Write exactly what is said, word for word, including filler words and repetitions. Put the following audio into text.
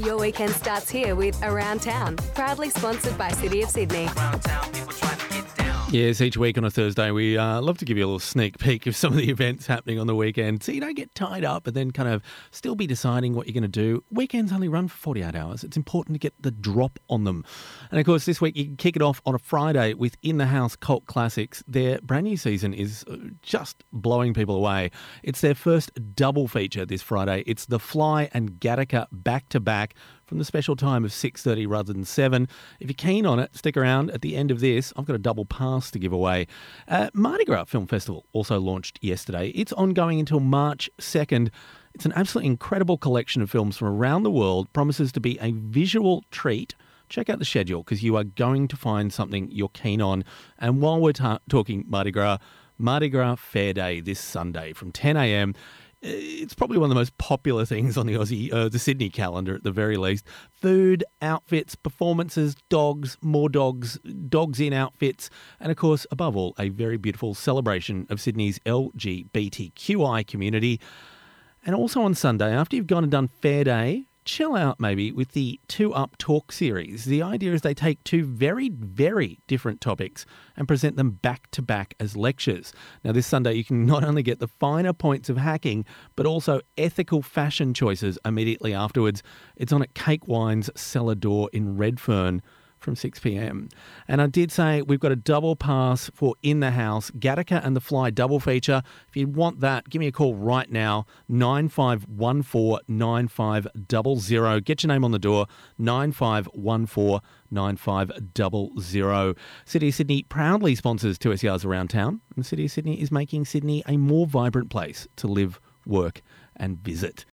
Your weekend starts here with Around Town, proudly sponsored by City of Sydney. Around town, people trying to get down. Yes, each week on a Thursday, we uh, love to give you a little sneak peek of some of the events happening on the weekend so you don't get tied up and then kind of still be deciding what you're going to do. Weekends only run for forty-eight hours. It's important to get the drop on them. And, of course, this week you can kick it off on a Friday with In the House Cult Classics. Their brand new season is just blowing people away. It's their first double feature this Friday. It's The Fly and Gattaca back-to-back from the special time of six thirty rather than seven. If you're keen on it, stick around. At the end of this, I've got a double pass to give away. Uh, Mardi Gras Film Festival also launched yesterday. It's ongoing until March second. It's an absolutely incredible collection of films from around the world. Promises to be a visual treat. Check out the schedule because you are going to find something you're keen on. And while we're ta- talking Mardi Gras, Mardi Gras Fair Day this Sunday from ten a.m. It's probably one of the most popular things on the Aussie, uh, the Sydney calendar at the very least. Food, outfits, performances, dogs, more dogs, dogs in outfits, and of course, above all, a very beautiful celebration of Sydney's L G B T Q I community. And also on Sunday, after you've gone and done Fair Day, chill out maybe with the Two Up Talk series. The idea is they take two very, very different topics and present them back to back as lectures. Now this Sunday you can not only get the finer points of hacking, but also ethical fashion choices immediately afterwards. It's on at Cake Wine's Cellar Door in Redfern from six p.m. And I did say we've got a double pass for In the House, Gattaca and The Fly double feature. If you want that, give me a call right now, nine five one four nine five zero zero. Get your name on the door, nine five one four nine five zero zero. City of Sydney proudly sponsors two S E Rs around town, and the City of Sydney is making Sydney a more vibrant place to live, work and visit.